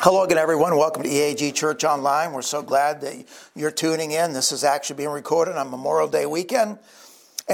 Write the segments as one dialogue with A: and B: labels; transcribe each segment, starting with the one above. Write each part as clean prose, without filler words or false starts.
A: Hello again, everyone. Welcome to EAG Church Online. We're so glad that you're tuning in. This is actually being recorded on Memorial Day weekend. In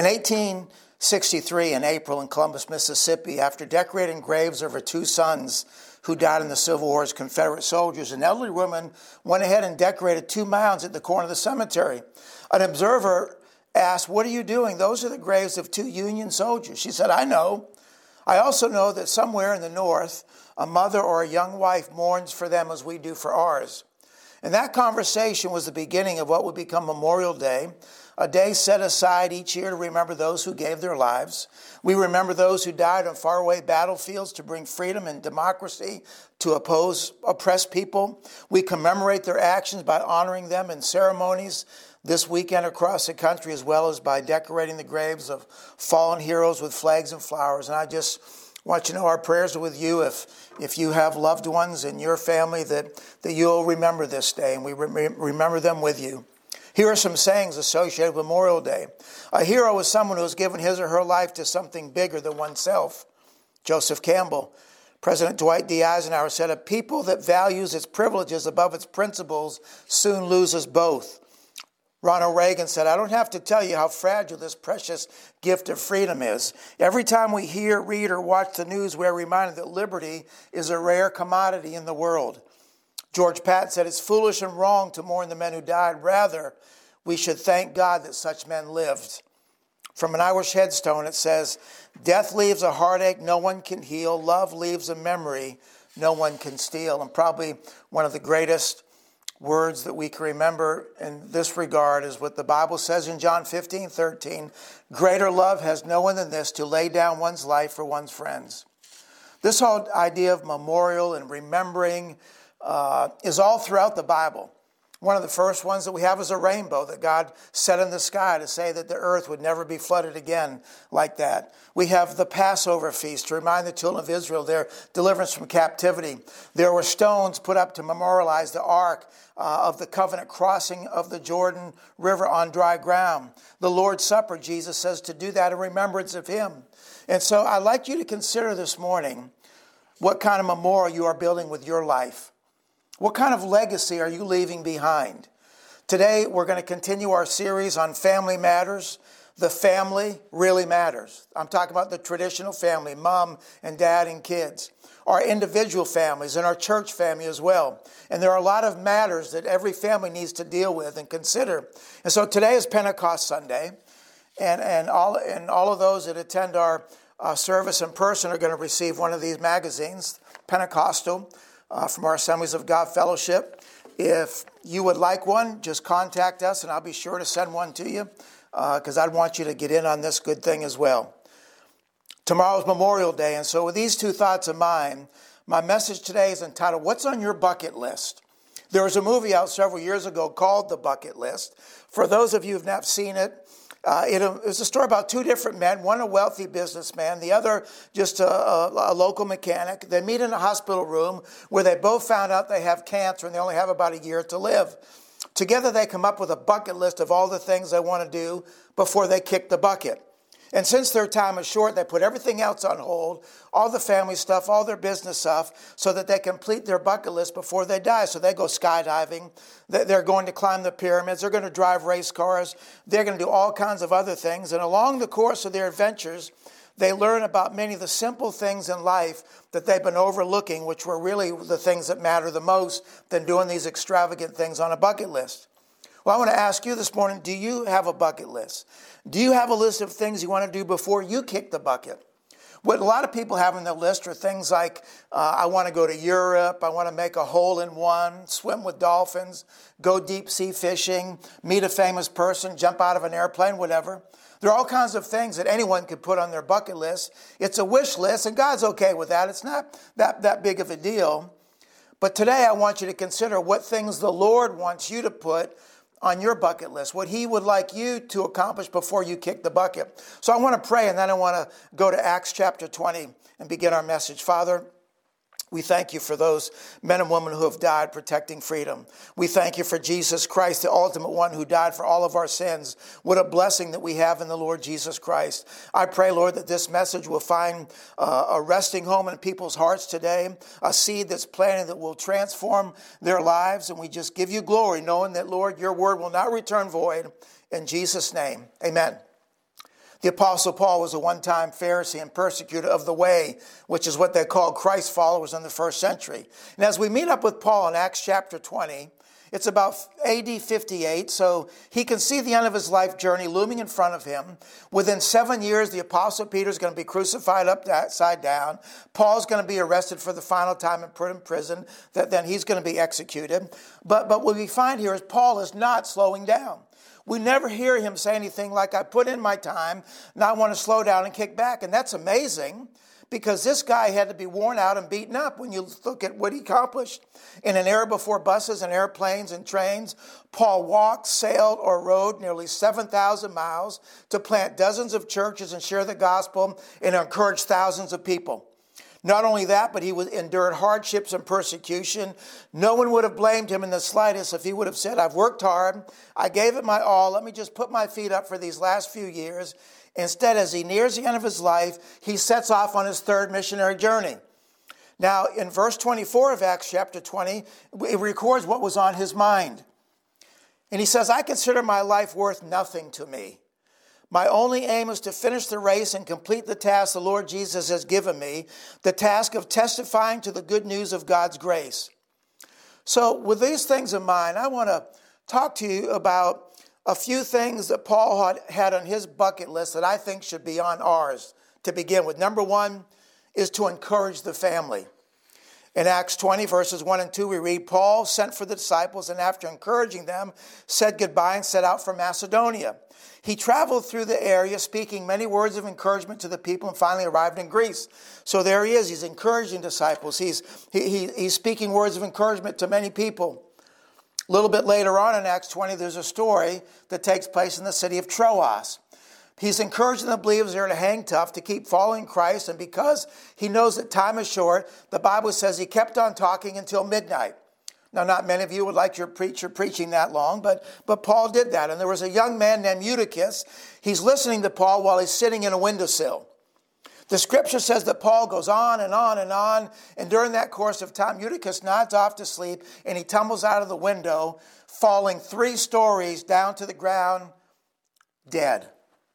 A: 1863, in April, in Columbus, Mississippi, after decorating graves of her two sons who died in the Civil War as Confederate soldiers, an elderly woman went ahead and decorated two mounds at the corner of the cemetery. An observer asked, "What are you doing? Those are the graves of two Union soldiers." She said, "I know. I also know that somewhere in the North, a mother or a young wife mourns for them as we do for ours." And that conversation was the beginning of what would become Memorial Day, a day set aside each year to remember those who gave their lives. We remember those who died on faraway battlefields to bring freedom and democracy to oppose oppressed people. We commemorate their actions by honoring them in ceremonies this weekend across the country, as well as by decorating the graves of fallen heroes with flags and flowers. And I just want you to know our prayers are with you if you have loved ones in your family that you'll remember this day, and we remember them with you. Here are some sayings associated with Memorial Day. A hero is someone who has given his or her life to something bigger than oneself. Joseph Campbell. President Dwight D. Eisenhower said, "A people that values its privileges above its principles soon loses both." Ronald Reagan said, "I don't have to tell you how fragile this precious gift of freedom is. Every time we hear, read, or watch the news, we're reminded that liberty is a rare commodity in the world." George Patton said, "It's foolish and wrong to mourn the men who died. Rather, we should thank God that such men lived." From an Irish headstone, it says, "Death leaves a heartache no one can heal. Love leaves a memory no one can steal." And probably one of the greatest words that we can remember in this regard is what the Bible says in John 15:13. "Greater love has no one than this, to lay down one's life for one's friends." This whole idea of memorial and remembering is all throughout the Bible. One of the first ones that we have is a rainbow that God set in the sky to say that the earth would never be flooded again like that. We have the Passover feast to remind the children of Israel their deliverance from captivity. There were stones put up to memorialize the Ark of the Covenant crossing of the Jordan River on dry ground. The Lord's Supper, Jesus says to do that in remembrance of Him. And so I'd like you to consider this morning what kind of memorial you are building with your life. What kind of legacy are you leaving behind? Today, we're going to continue our series on family matters. The family really matters. I'm talking about the traditional family, mom and dad and kids, our individual families and our church family as well. And there are a lot of matters that every family needs to deal with and consider. And so today is Pentecost Sunday, and all of those that attend our service in person are going to receive one of these magazines, Pentecostal, from our Assemblies of God Fellowship. If you would like one, just contact us and I'll be sure to send one to you because I'd want you to get in on this good thing as well. Tomorrow's Memorial Day, and so with these two thoughts in mind, my message today is entitled, "What's on Your Bucket List?" There was a movie out several years ago called The Bucket List. For those of you who have not seen it, it was a story about two different men, one a wealthy businessman, the other just a local mechanic. They meet in a hospital room where they both found out they have cancer and they only have about a year to live. Together they come up with a bucket list of all the things they want to do before they kick the bucket. And since their time is short, they put everything else on hold, all the family stuff, all their business stuff, so that they complete their bucket list before they die. So they go skydiving, they're going to climb the pyramids, they're going to drive race cars, they're going to do all kinds of other things. And along the course of their adventures, they learn about many of the simple things in life that they've been overlooking, which were really the things that matter the most than doing these extravagant things on a bucket list. Well, I want to ask you this morning, do you have a bucket list? Do you have a list of things you want to do before you kick the bucket? What a lot of people have on their list are things like, I want to go to Europe, I want to make a hole-in-one, swim with dolphins, go deep-sea fishing, meet a famous person, jump out of an airplane, whatever. There are all kinds of things that anyone could put on their bucket list. It's a wish list, and God's okay with that. It's not that big of a deal. But today I want you to consider what things the Lord wants you to put on your bucket list, what He would like you to accomplish before you kick the bucket. So I want to pray, and then I want to go to Acts chapter 20 and begin our message. Father, We thank you for those men and women who have died protecting freedom. We thank you for Jesus Christ, the ultimate one who died for all of our sins. What a blessing that we have in the Lord Jesus Christ. I pray, Lord, that this message will find a resting home in people's hearts today, a seed that's planted that will transform their lives. And we just give you glory, knowing that, Lord, your word will not return void. In Jesus' name, amen. The Apostle Paul was a one-time Pharisee and persecutor of the way, which is what they called Christ followers in the first century. And as we meet up with Paul in Acts chapter 20, it's about AD 58, so he can see the end of his life journey looming in front of him. Within 7 years, the Apostle Peter is going to be crucified upside down. Paul's going to be arrested for the final time and put in prison. Then he's going to be executed. But what we find here is Paul is not slowing down. We never hear him say anything like, I put in my time, now I want to slow down and kick back. And that's amazing because this guy had to be worn out and beaten up when you look at what he accomplished. In an era before buses and airplanes and trains, Paul walked, sailed, or rode nearly 7,000 miles to plant dozens of churches and share the gospel and encourage thousands of people. Not only that, but he endured hardships and persecution. No one would have blamed him in the slightest if he would have said, I've worked hard, I gave it my all, let me just put my feet up for these last few years. Instead, as he nears the end of his life, he sets off on his third missionary journey. Now, in verse 24 of Acts chapter 20, it records what was on his mind. And he says, I consider my life worth nothing to me. My only aim is to finish the race and complete the task the Lord Jesus has given me, the task of testifying to the good news of God's grace. So with these things in mind, I want to talk to you about a few things that Paul had on his bucket list that I think should be on ours to begin with. Number one is to encourage the family. In Acts 20, verses 1 and 2, we read, Paul sent for the disciples and after encouraging them, said goodbye and set out for Macedonia. He traveled through the area, speaking many words of encouragement to the people, and finally arrived in Greece. So there he is. He's encouraging disciples. He's speaking words of encouragement to many people. A little bit later on in Acts 20, there's a story that takes place in the city of Troas. He's encouraging the believers there to hang tough, to keep following Christ. And because he knows that time is short, the Bible says he kept on talking until midnight. Now, not many of you would like your preacher preaching that long, but Paul did that. And there was a young man named Eutychus. He's listening to Paul while he's sitting in a windowsill. The scripture says that Paul goes on and on and on. And during that course of time, Eutychus nods off to sleep and he tumbles out of the window, falling 3 stories down to the ground, dead.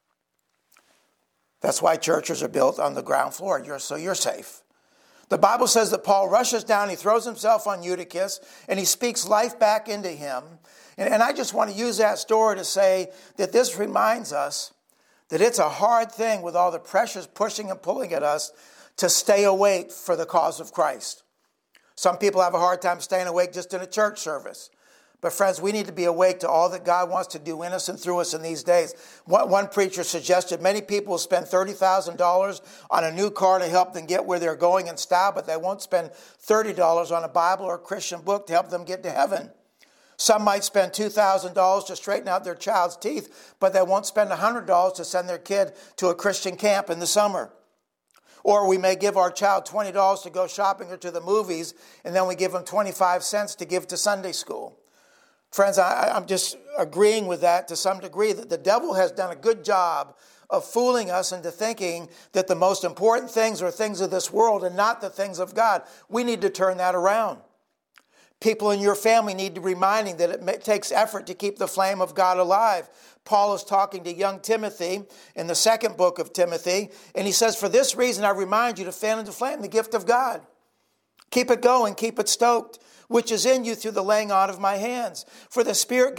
A: That's why churches are built on the ground floor, so you're safe. The Bible says that Paul rushes down, he throws himself on Eutychus, and he speaks life back into him. And I just want to use that story to say that this reminds us that it's a hard thing with all the pressures pushing and pulling at us to stay awake for the cause of Christ. Some people have a hard time staying awake just in a church service. But friends, we need to be awake to all that God wants to do in us and through us in these days. One preacher suggested many people will spend $30,000 on a new car to help them get where they're going in style, but they won't spend $30 on a Bible or a Christian book to help them get to heaven. Some might spend $2,000 to straighten out their child's teeth, but they won't spend $100 to send their kid to a Christian camp in the summer. Or we may give our child $20 to go shopping or to the movies, and then we give them 25 cents to give to Sunday school. Friends, I'm just agreeing with that to some degree, that the devil has done a good job of fooling us into thinking that the most important things are things of this world and not the things of God. We need to turn that around. People in your family need to be reminding that it takes effort to keep the flame of God alive. Paul is talking to young Timothy in the second book of Timothy, and he says, for this reason I remind you to fan into flame the gift of God. Keep it going, keep it stoked, which is in you through the laying on of my hands. For the Spirit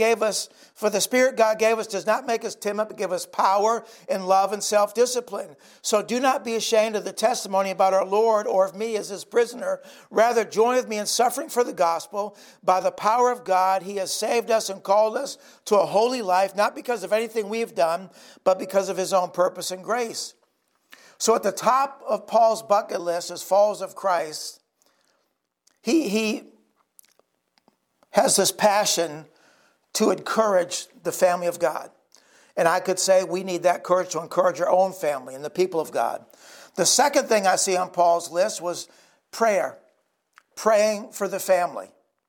A: God gave us does not make us timid, but give us power and love and self-discipline. So do not be ashamed of the testimony about our Lord or of me as his prisoner. Rather, join with me in suffering for the gospel. By the power of God, he has saved us and called us to a holy life, not because of anything we have done, but because of his own purpose and grace. So at the top of Paul's bucket list as followers of Christ, he has this passion to encourage the family of God. And I could say we need that courage to encourage our own family and the people of God. The second thing I see on Paul's list was prayer. praying for the family.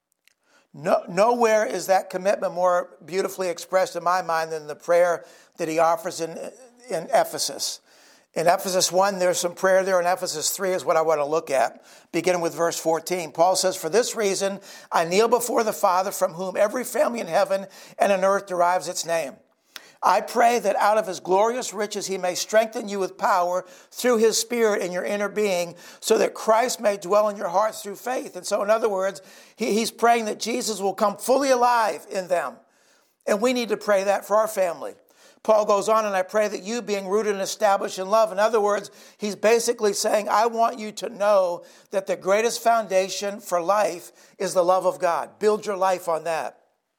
A: Nowhere is that commitment more beautifully expressed in my mind than the prayer that he offers in Ephesus. In Ephesus 1, there's some prayer there. In Ephesus 3 is what I want to look at, beginning with verse 14. Paul says, "For this reason, I kneel before the Father, from whom every family in heaven and on earth derives its name. I pray that out of his glorious riches he may strengthen you with power through his Spirit in your inner being, so that Christ may dwell in your hearts through faith." And so, in other words, he's praying that Jesus will come fully alive in them. And we need to pray that for our family. Paul goes on, "And I pray that you, being rooted and established in love." In other words, he's basically saying, I want you to know that the greatest foundation for life is the love of God. Build your life on that.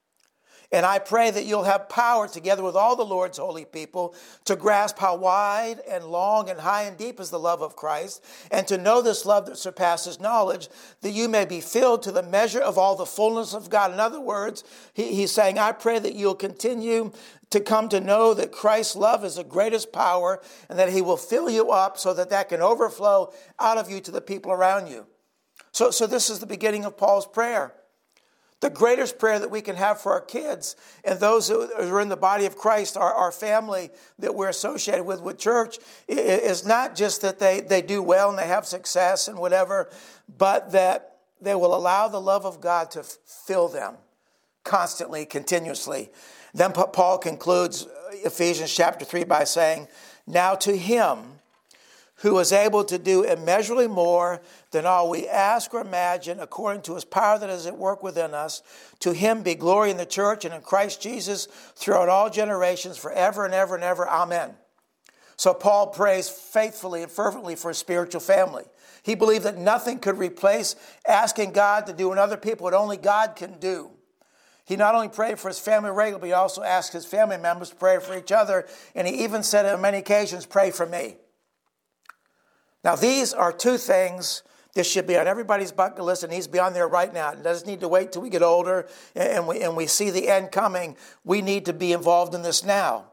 A: "And I pray that you'll have power, together with all the Lord's holy people, to grasp how wide and long and high and deep is the love of Christ, and to know this love that surpasses knowledge, that you may be filled to the measure of all the fullness of God." In other words, he's saying, I pray that you'll continue to come to know that Christ's love is the greatest power, and that he will fill you up so that that can overflow out of you to the people around you. So this is the beginning of Paul's prayer. The greatest prayer that we can have for our kids and those who are in the body of Christ, our family that we're associated with church, is not just that they do well and they have success and whatever, but that they will allow the love of God to fill them constantly, continuously. Then Paul concludes Ephesians chapter 3 by saying, "Now to him who is able to do immeasurably more than all we ask or imagine, according to his power that is at work within us, to him be glory in the church and in Christ Jesus throughout all generations, forever and ever and ever. Amen." So Paul prays faithfully and fervently for his spiritual family. He believed that nothing could replace asking God to do in other people what only God can do. He not only prayed for his family regularly, but he also asked his family members to pray for each other. And he even said on many occasions, "Pray for me." Now, these are two things that should be on everybody's bucket list and needs to be on there right now. It doesn't need to wait till we get older and we see the end coming. We need to be involved in this now.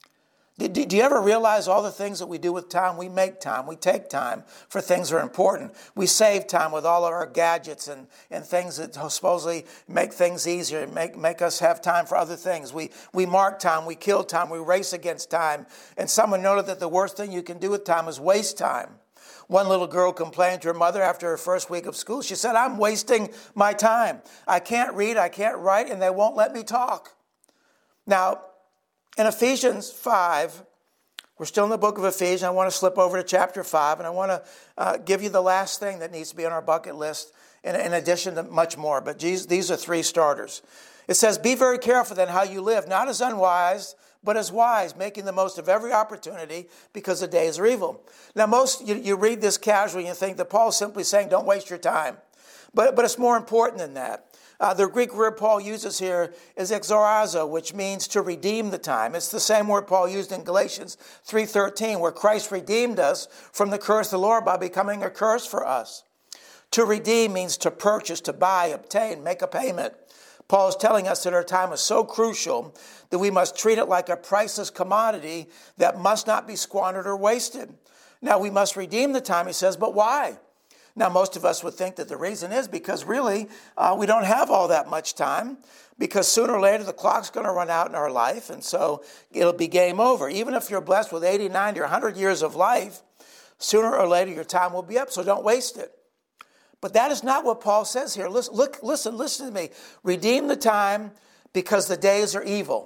A: Do you ever realize all the things that we do with time? We make time. We take time for things that are important. We save time with all of our gadgets and things that supposedly make things easier and make us have time for other things. We mark time. We kill time. We race against time. And someone noted that the worst thing you can do with time is waste time. One little girl complained to her mother after her first week of school. She said, "I'm wasting my time. I can't read, I can't write, and they won't let me talk." Now, in Ephesians 5, we're still in the book of Ephesians. I want to slip over to chapter 5, and I want to give you the last thing that needs to be on our bucket list, in addition to much more. But these are three starters. It says, "Be very careful then how you live, not as unwise, but as wise, making the most of every opportunity, because the days are evil." Now, you read this casually and you think that Paul's simply saying, don't waste your time. But it's more important than that. The Greek word Paul uses here is exorazo, which means to redeem the time. It's the same word Paul used in Galatians 3:13, where Christ redeemed us from the curse of the Lord by becoming a curse for us. To redeem means to purchase, to buy, obtain, make a payment. Paul is telling us that our time is so crucial that we must treat it like a priceless commodity that must not be squandered or wasted. Now, we must redeem the time, he says, but why? Now, most of us would think that the reason is because really we don't have all that much time, because sooner or later the clock's going to run out in our life, and so it'll be game over. Even if you're blessed with 80, 90, or 100 years of life, sooner or later your time will be up, so don't waste it. But that is not what Paul says here. Listen to me. Redeem the time because the days are evil.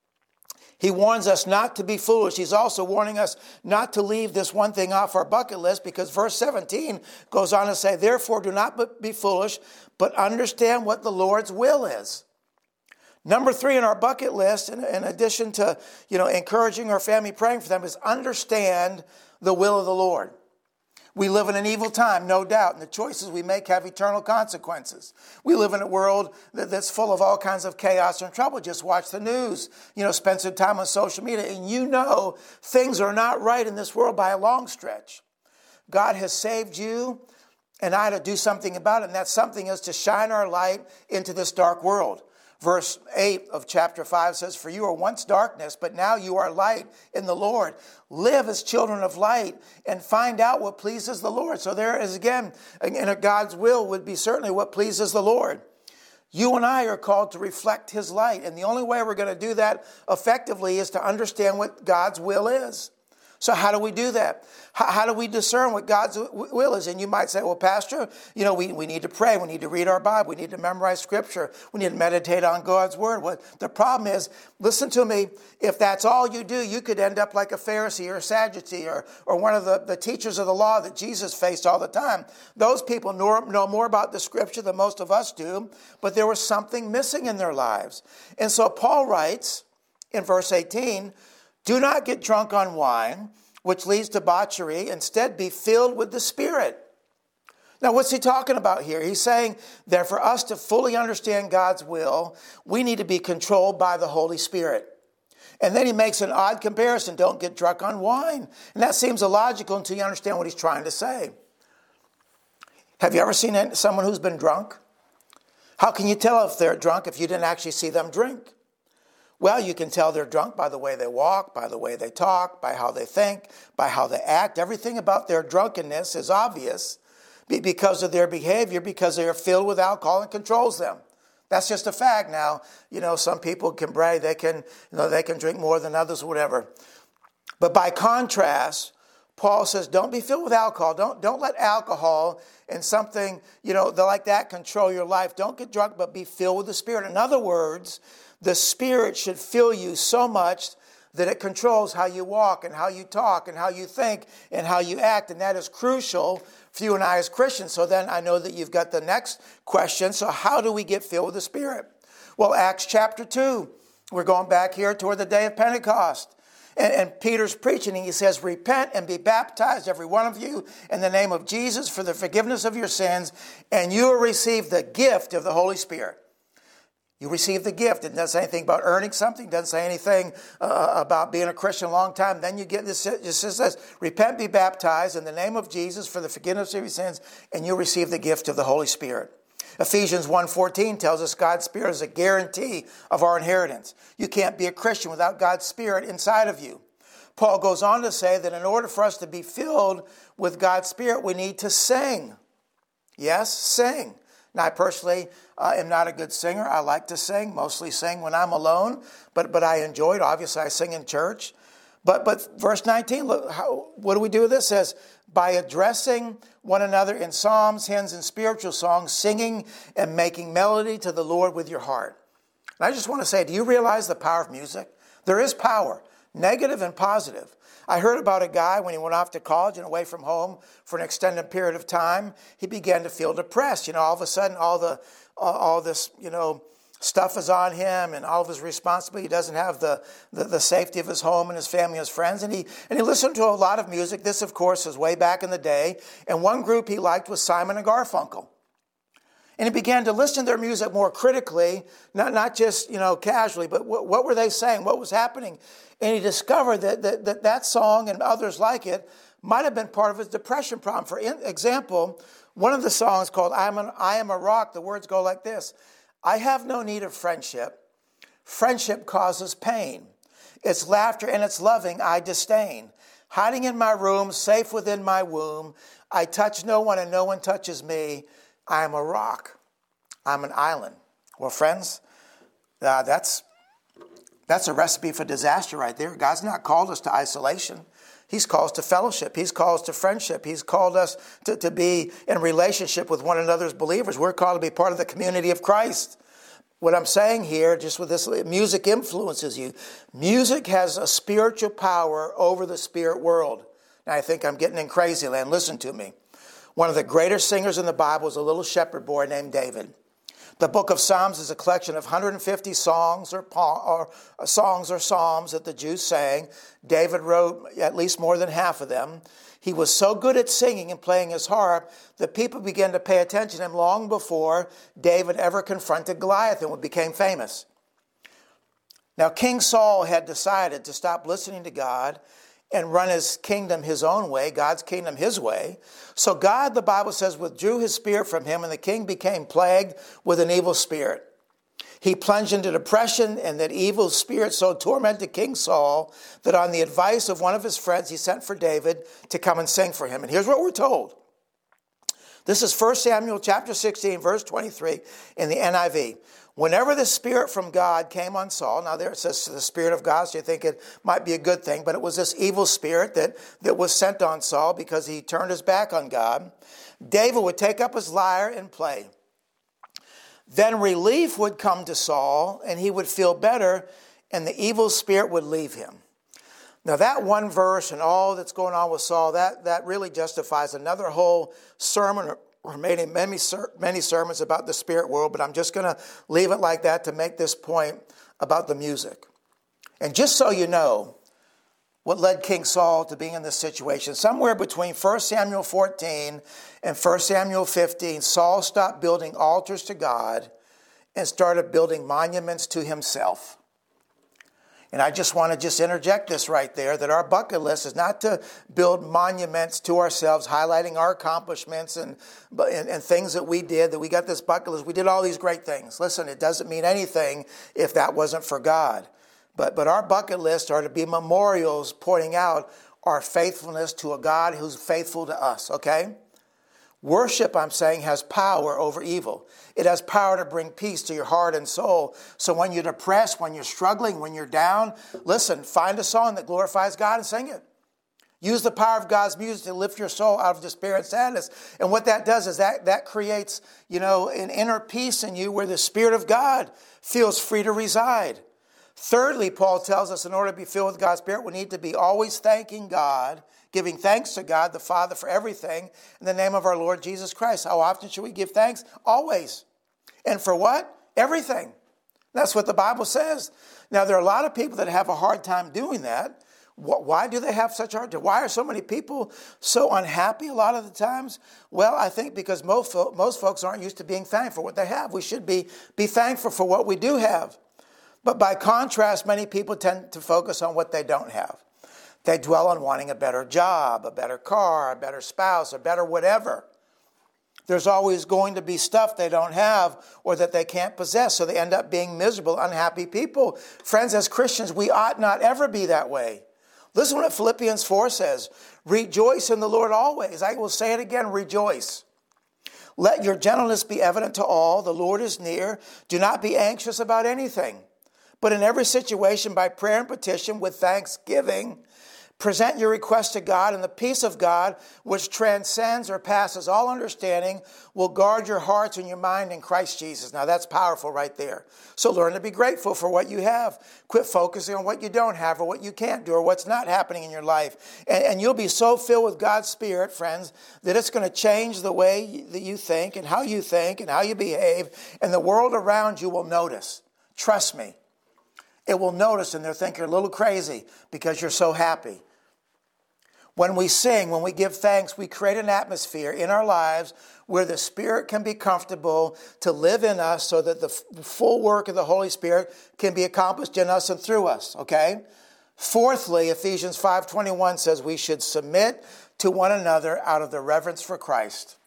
A: He warns us not to be foolish. He's also warning us not to leave this one thing off our bucket list, because verse 17 goes on to say, "Therefore do not be foolish, but understand what the Lord's will is." Number 3 on our bucket list, in addition to encouraging our family, praying for them, is understand the will of the Lord. We live in an evil time, no doubt, and the choices we make have eternal consequences. We live in a world that's full of all kinds of chaos and trouble. Just watch the news, spend some time on social media, and things are not right in this world by a long stretch. God has saved you and I to do something about it, and that something is to shine our light into this dark world. Verse 8 of chapter 5 says, "For you were once darkness, but now you are light in the Lord. Live as children of light and find out what pleases the Lord." So there is again, God's will would be certainly what pleases the Lord. You and I are called to reflect his light. And the only way we're going to do that effectively is to understand what God's will is. So how do we do that? How do we discern what God's will is? And you might say, well, Pastor, we need to pray. We need to read our Bible. We need to memorize Scripture. We need to meditate on God's Word. Well, the problem is, listen to me, if that's all you do, you could end up like a Pharisee or a Sadducee or one of the teachers of the law that Jesus faced all the time. Those people know more about the Scripture than most of us do, but there was something missing in their lives. And so Paul writes in verse 18, "Do not get drunk on wine, which leads to debauchery. Instead, be filled with the Spirit." Now, what's he talking about here? He's saying that for us to fully understand God's will, we need to be controlled by the Holy Spirit. And then he makes an odd comparison. Don't get drunk on wine. And that seems illogical until you understand what he's trying to say. Have you ever seen someone who's been drunk? How can you tell if they're drunk if you didn't actually see them drink? Well, you can tell they're drunk by the way they walk, by the way they talk, by how they think, by how they act. Everything about their drunkenness is obvious because of their behavior, because they are filled with alcohol and controls them. That's just a fact. Now, some people can brag, they can drink more than others, whatever. But by contrast, Paul says, don't be filled with alcohol. Don't let alcohol and something, like that control your life. Don't get drunk, but be filled with the Spirit. In other words, the Spirit should fill you so much that it controls how you walk and how you talk and how you think and how you act. And that is crucial for you and I as Christians. So then I know that you've got the next question. So how do we get filled with the Spirit? Well, Acts chapter 2. We're going back here toward the day of Pentecost. And Peter's preaching, and he says, "Repent and be baptized, every one of you, in the name of Jesus for the forgiveness of your sins, and you will receive the gift of the Holy Spirit." You receive the gift. It doesn't say anything about earning something. It doesn't say anything about being a Christian a long time. Then you get this. It just says, "Repent, be baptized in the name of Jesus for the forgiveness of your sins, and you'll receive the gift of the Holy Spirit." Ephesians 1:14 tells us God's Spirit is a guarantee of our inheritance. You can't be a Christian without God's Spirit inside of you. Paul goes on to say that in order for us to be filled with God's Spirit, we need to sing. Yes, sing. Now, I personally am not a good singer. I like to sing, mostly sing when I'm alone, but I enjoy it. Obviously, I sing in church. But verse 19, look, what do we do with this? It says, "By addressing one another in psalms, hymns, and spiritual songs, singing and making melody to the Lord with your heart." And I just want to say, do you realize the power of music? There is power, negative and positive. I heard about a guy when he went off to college and away from home for an extended period of time, he began to feel depressed. All of a sudden, all this, stuff is on him and all of his responsibility. He doesn't have the safety of his home and his family, his friends. And he listened to a lot of music. This, of course, is way back in the day. And one group he liked was Simon and Garfunkel. And he began to listen to their music more critically, not just, casually, but what were they saying? What was happening? And he discovered that song and others like it might have been part of his depression problem. For example, one of the songs called I Am a Rock, the words go like this: "I have no need of friendship. Friendship causes pain. Its laughter and its loving I disdain. Hiding in my room, safe within my womb, I touch no one and no one touches me. I am a rock. I'm an island." Well, friends, that's a recipe for disaster right there. God's not called us to isolation. He's called us to fellowship. He's called us to friendship. He's called us to be in relationship with one another as believers. We're called to be part of the community of Christ. What I'm saying here, just with this, music influences you. Music has a spiritual power over the spirit world. Now, I think I'm getting in crazy land. Listen to me. One of the greatest singers in the Bible is a little shepherd boy named David. The book of Psalms is a collection of 150 songs or psalms that the Jews sang. David wrote at least more than half of them. He was so good at singing and playing his harp that people began to pay attention to him long before David ever confronted Goliath and became famous. Now, King Saul had decided to stop listening to God and run his kingdom his own way, God's kingdom his way. So God, the Bible says, withdrew his spirit from him, and the king became plagued with an evil spirit. he plunged into depression, and that evil spirit so tormented King Saul that on the advice of one of his friends, he sent for David to come and sing for him. And here's what we're told. This is 1 Samuel chapter 16, verse 23 in the NIV. Whenever the Spirit from God came on Saul, now there it says the Spirit of God, so you think it might be a good thing, but it was this evil spirit that was sent on Saul because he turned his back on God. David would take up his lyre and play. Then relief would come to Saul, and he would feel better, and the evil spirit would leave him. Now that one verse and all that's going on with Saul, that really justifies another whole sermon or many sermons about the spirit world, but I'm just going to leave it like that to make this point about the music. And just so you know what led King Saul to being in this situation, somewhere between 1 Samuel 14 and 1 Samuel 15, Saul stopped building altars to God and started building monuments to himself. And I just want to interject this right there, that our bucket list is not to build monuments to ourselves, highlighting our accomplishments and things that we did, that we got this bucket list. We did all these great things. Listen, it doesn't mean anything if that wasn't for God. But our bucket list are to be memorials pointing out our faithfulness to a God who's faithful to us, okay? Worship, I'm saying, has power over evil. It has power to bring peace to your heart and soul. So when you're depressed, when you're struggling, when you're down, listen, find a song that glorifies God and sing it. Use the power of God's music to lift your soul out of despair and sadness. And what that does is that creates, an inner peace in you where the Spirit of God feels free to reside. Thirdly, Paul tells us in order to be filled with God's Spirit, we need to be always thanking God, giving thanks to God the Father for everything in the name of our Lord Jesus Christ. How often should we give thanks? Always. And for what? Everything. That's what the Bible says. Now, there are a lot of people that have a hard time doing that. Why do they have such a hard time? Why are so many people so unhappy a lot of the times? Well, I think because most folks aren't used to being thankful for what they have. We should be thankful for what we do have. But by contrast, many people tend to focus on what they don't have. They dwell on wanting a better job, a better car, a better spouse, a better whatever. There's always going to be stuff they don't have or that they can't possess, so they end up being miserable, unhappy people. Friends, as Christians, we ought not ever be that way. Listen to what Philippians 4 says. Rejoice in the Lord always. I will say it again, rejoice. Let your gentleness be evident to all. The Lord is near. Do not be anxious about anything, but in every situation by prayer and petition with thanksgiving, present your request to God, and the peace of God, which transcends or passes all understanding, will guard your hearts and your mind in Christ Jesus. Now that's powerful right there. So learn to be grateful for what you have. Quit focusing on what you don't have or what you can't do or what's not happening in your life. And you'll be so filled with God's Spirit, friends, that it's going to change the way that you think and how you behave. And the world around you will notice. Trust me. It will notice, and they'll think you're a little crazy because you're so happy. When we sing, when we give thanks, we create an atmosphere in our lives where the Spirit can be comfortable to live in us so that the full work of the Holy Spirit can be accomplished in us and through us, okay? Fourthly, Ephesians 5:21 says we should submit to one another out of the reverence for Christ.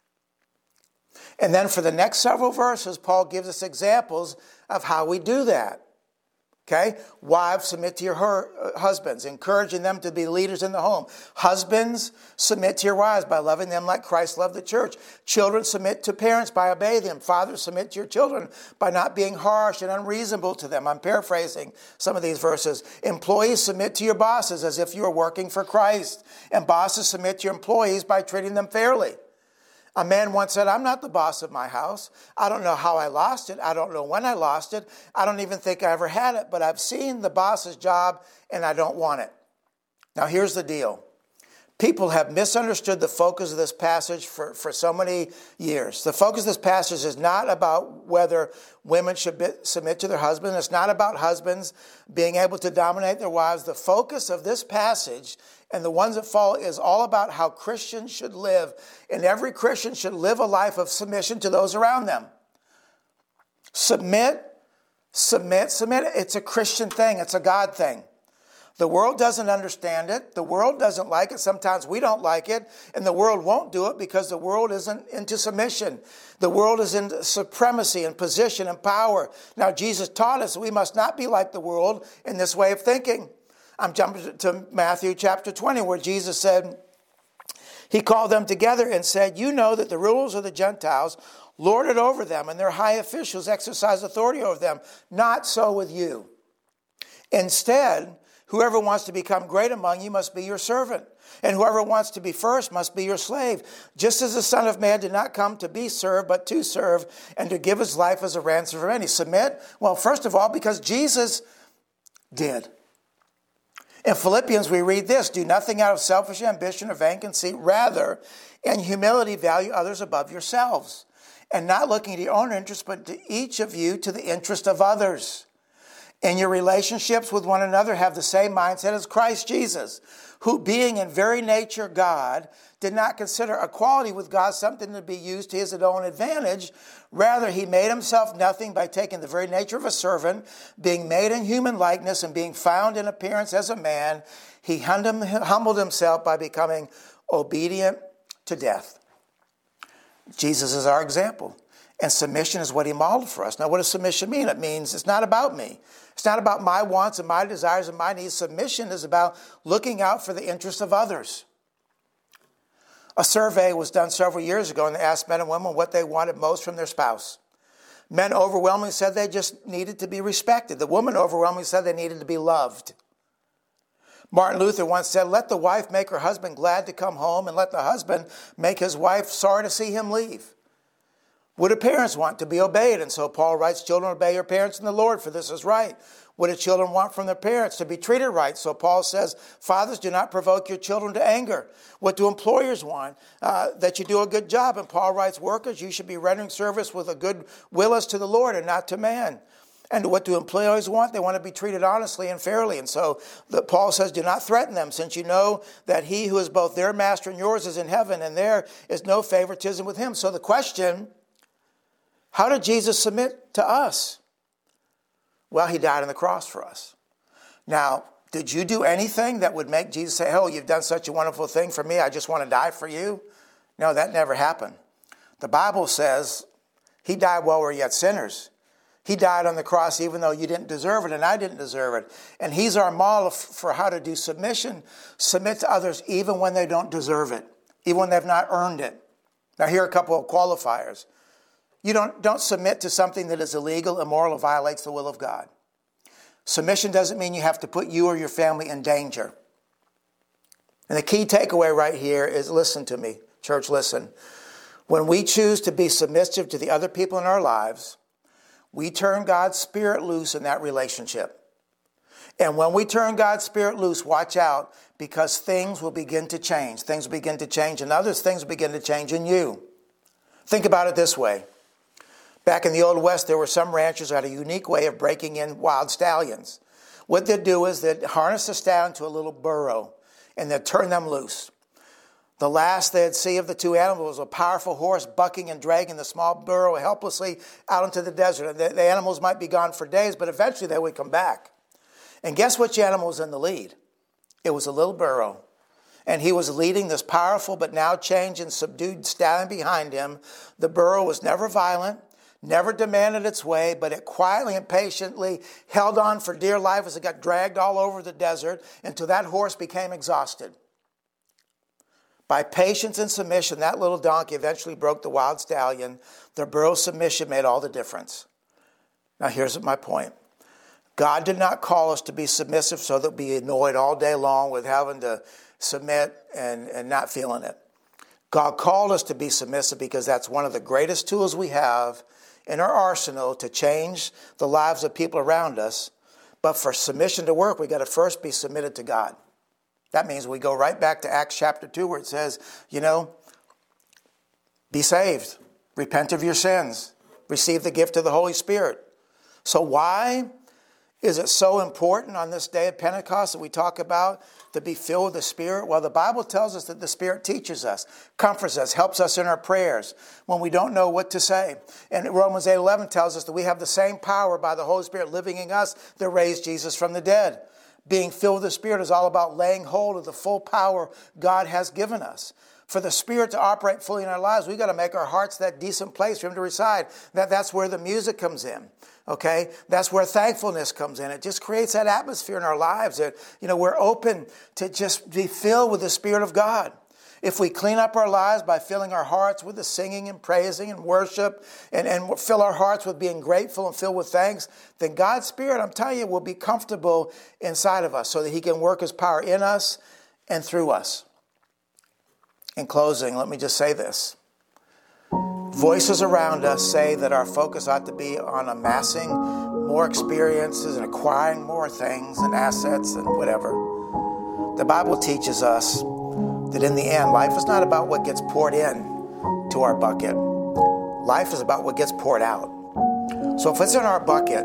A: And then for the next several verses, Paul gives us examples of how we do that. Okay? Wives, submit to your husbands, encouraging them to be leaders in the home. Husbands, submit to your wives by loving them like Christ loved the church. Children, submit to parents by obeying them. Fathers, submit to your children by not being harsh and unreasonable to them. I'm paraphrasing some of these verses. Employees, submit to your bosses as if you were working for Christ. And bosses, submit to your employees by treating them fairly. A man once said, I'm not the boss of my house. I don't know how I lost it. I don't know when I lost it. I don't even think I ever had it, but I've seen the boss's job and I don't want it. Now here's the deal. People have misunderstood the focus of this passage for so many years. The focus of this passage is not about whether women should submit to their husbands. It's not about husbands being able to dominate their wives. The focus of this passage and the ones that follow is all about how Christians should live. And every Christian should live a life of submission to those around them. Submit. It's a Christian thing. It's a God thing. The world doesn't understand it. The world doesn't like it. Sometimes we don't like it. And the world won't do it because the world isn't into submission. The world is in supremacy and position and power. Now, Jesus taught us we must not be like the world in this way of thinking. I'm jumping to Matthew chapter 20, where Jesus said, he called them together and said, you know that the rulers of the Gentiles lord it over them, and their high officials exercise authority over them. Not so with you. Instead, whoever wants to become great among you must be your servant, and whoever wants to be first must be your slave. Just as the Son of Man did not come to be served, but to serve, and to give his life as a ransom for many. Submit? Well, first of all, because Jesus did. In Philippians, we read this, do nothing out of selfish ambition or vain conceit, rather, in humility value others above yourselves, and not looking to your own interest, but to each of you to the interest of others. In your relationships with one another, have the same mindset as Christ Jesus, who being in very nature God, did not consider equality with God something to be used to his own advantage. Rather, he made himself nothing by taking the very nature of a servant, being made in human likeness and being found in appearance as a man. He humbled himself by becoming obedient to death. Jesus is our example. And submission is what he modeled for us. Now, what does submission mean? It means it's not about me. It's not about my wants and my desires and my needs. Submission is about looking out for the interests of others. A survey was done several years ago, and they asked men and women what they wanted most from their spouse. Men overwhelmingly said they just needed to be respected. The women overwhelmingly said they needed to be loved. Martin Luther once said, let the wife make her husband glad to come home, and let the husband make his wife sorry to see him leave. What do parents want? To be obeyed. And so Paul writes, children, obey your parents in the Lord, for this is right. What do children want from their parents? To be treated right. So Paul says, fathers, do not provoke your children to anger. What do employers want? That you do a good job. And Paul writes, workers, you should be rendering service with a good will as to the Lord and not to man. And what do employees want? They want to be treated honestly and fairly. And so Paul says, do not threaten them, since you know that he who is both their master and yours is in heaven, and there is no favoritism with him. So the question, how did Jesus submit to us? Well, he died on the cross for us. Now, did you do anything that would make Jesus say, oh, you've done such a wonderful thing for me, I just want to die for you? No, that never happened. The Bible says he died while we're yet sinners. He died on the cross even though you didn't deserve it and I didn't deserve it. And he's our model for how to do submission. Submit to others even when they don't deserve it, even when they've not earned it. Now, here are a couple of qualifiers. You don't submit to something that is illegal, immoral, or violates the will of God. Submission doesn't mean you have to put you or your family in danger. And the key takeaway right here is, listen to me, church, listen. When we choose to be submissive to the other people in our lives, we turn God's Spirit loose in that relationship. And when we turn God's Spirit loose, watch out, because things will begin to change. Things will begin to change in others. Things will begin to change in you. Think about it this way. Back in the Old West, there were some ranchers who had a unique way of breaking in wild stallions. What they'd do is they'd harness the stallion to a little burro, and they'd turn them loose. The last they'd see of the two animals was a powerful horse bucking and dragging the small burro helplessly out into the desert. The animals might be gone for days, but eventually they would come back. And guess which animal was in the lead? It was a little burro. And he was leading this powerful but now changed and subdued stallion behind him. The burro was never violent, never demanded its way, but it quietly and patiently held on for dear life as it got dragged all over the desert until that horse became exhausted. By patience and submission, that little donkey eventually broke the wild stallion. The burro's submission made all the difference. Now here's my point. God did not call us to be submissive so that we'd be annoyed all day long with having to submit and not feeling it. God called us to be submissive because that's one of the greatest tools we have in our arsenal to change the lives of people around us. But for submission to work, we've got to first be submitted to God. That means we go right back to Acts chapter 2 where it says, be saved, repent of your sins, receive the gift of the Holy Spirit. So why is it so important on this day of Pentecost that we talk about to be filled with the Spirit? Well, the Bible tells us that the Spirit teaches us, comforts us, helps us in our prayers when we don't know what to say. And Romans 8:11 tells us that we have the same power by the Holy Spirit living in us that raised Jesus from the dead. Being filled with the Spirit is all about laying hold of the full power God has given us. For the Spirit to operate fully in our lives, we've got to make our hearts that decent place for Him to reside. That's where the music comes in. Okay? That's where thankfulness comes in. It just creates that atmosphere in our lives that, we're open to just be filled with the Spirit of God. If we clean up our lives by filling our hearts with the singing and praising and worship and fill our hearts with being grateful and filled with thanks, then God's Spirit, I'm telling you, will be comfortable inside of us so that He can work His power in us and through us. In closing, let me just say this. Voices around us say that our focus ought to be on amassing more experiences and acquiring more things and assets and whatever. The Bible teaches us that in the end, life is not about what gets poured in to our bucket. Life is about what gets poured out. So if it's in our bucket,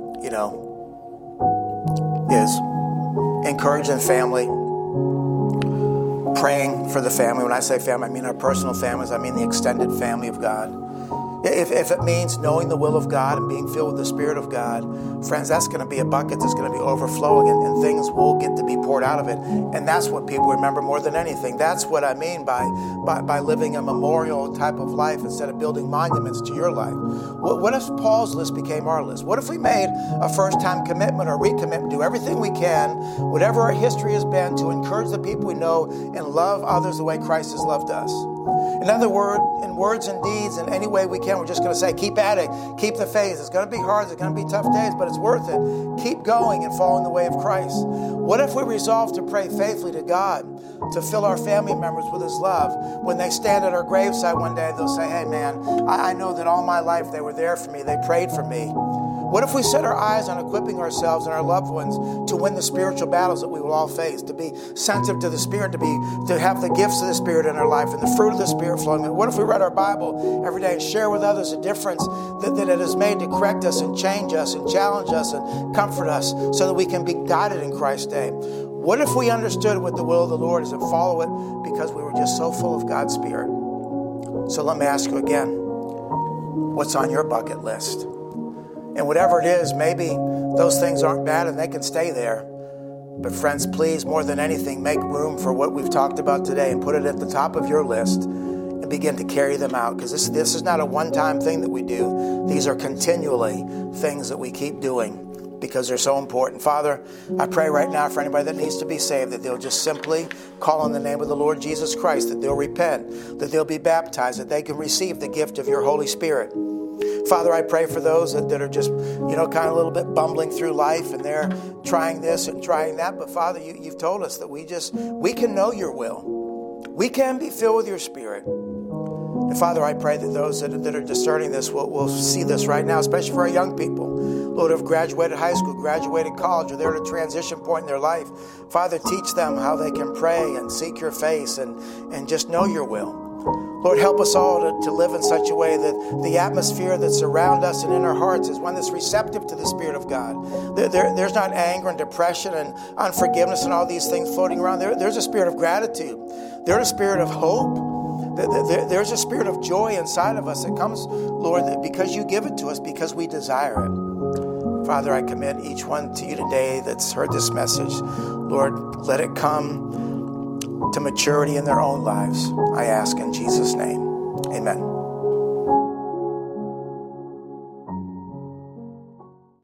A: is encouraging family, praying for the family. When I say family, I mean our personal families. I mean the extended family of God. If it means knowing the will of God and being filled with the Spirit of God, friends, that's going to be a bucket that's going to be overflowing and things will get to be poured out of it. And that's what people remember more than anything. That's what I mean by living a memorial type of life instead of building monuments to your life. What if Paul's list became our list? What if we made a first-time commitment or recommitment, do everything we can, whatever our history has been, to encourage the people we know and love others the way Christ has loved us? In other words, in words and deeds, in any way we can, we're just going to say, keep at it, keep the faith. It's going to be hard, there's going to be tough days, but it's worth it. Keep going and following the way of Christ. What if we resolve to pray faithfully to God, to fill our family members with His love? When they stand at our graveside one day, they'll say, hey man, I know that all my life they were there for me, they prayed for me. What if we set our eyes on equipping ourselves and our loved ones to win the spiritual battles that we will all face, to be sensitive to the Spirit, to have the gifts of the Spirit in our life and the fruit of the Spirit flowing? What if we read our Bible every day and share with others the difference that it has made to correct us and change us and challenge us and comfort us so that we can be guided in Christ's day? What if we understood what the will of the Lord is and follow it because we were just so full of God's Spirit? So let me ask you again, what's on your bucket list? And whatever it is, maybe those things aren't bad and they can stay there. But friends, please, more than anything, make room for what we've talked about today and put it at the top of your list and begin to carry them out. Because this is not a one-time thing that we do. These are continually things that we keep doing because they're so important. Father, I pray right now for anybody that needs to be saved, that they'll just simply call on the name of the Lord Jesus Christ, that they'll repent, that they'll be baptized, that they can receive the gift of your Holy Spirit. Father, I pray for those that are just, kind of a little bit bumbling through life and they're trying this and trying that. But Father, you've told us that we can know your will. We can be filled with your Spirit. And Father, I pray that those that are discerning this will see this right now, especially for our young people. Lord, who have graduated high school, graduated college, or they're at a transition point in their life. Father, teach them how they can pray and seek your face and just know your will. Lord, help us all to live in such a way that the atmosphere that's around us and in our hearts is one that's receptive to the Spirit of God. There's not anger and depression and unforgiveness and all these things floating around. There's a spirit of gratitude. There's a spirit of hope. There's a spirit of joy inside of us that comes, Lord, that because you give it to us, because we desire it. Father, I commit each one to you today that's heard this message. Lord, let it come to maturity in their own lives. I ask in Jesus' name. Amen.